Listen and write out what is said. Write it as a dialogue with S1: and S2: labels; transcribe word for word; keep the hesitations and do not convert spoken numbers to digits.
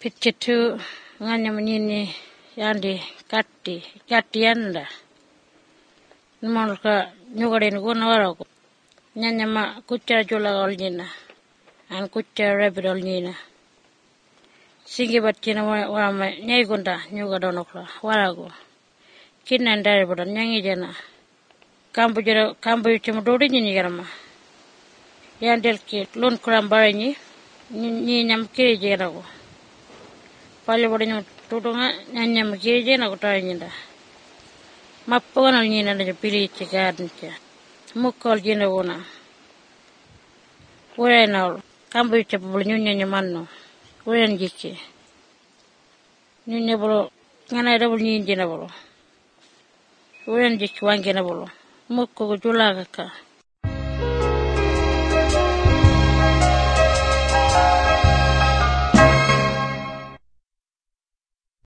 S1: Pitchetu nganya menini yandi katti katti yanda. Numal ka nyugarin guna waraku. Nyanya ma kucha jula olnina. An kucha rabbit olnina. Singi batina warama nyai gunda nyuga donokla waraku. Kinna ndari bodan nyangi jana. Kambu jara kambu yuchama dodi nyini garama. Yandel ki lun kuram baranyi ni nyam kiri jana ko. Pali bodan tudunga nyanyam kiri jana ko tanyinda. Mapponal nyina na pili chigarden cha. Mukol jina wona. Wera naul kambu yuchama bulu nyunya manno. Wera njiki. Nyunya bulu ngana double nyin jina bulu. Wera njiki wangena bulu. Mukko jula kaka.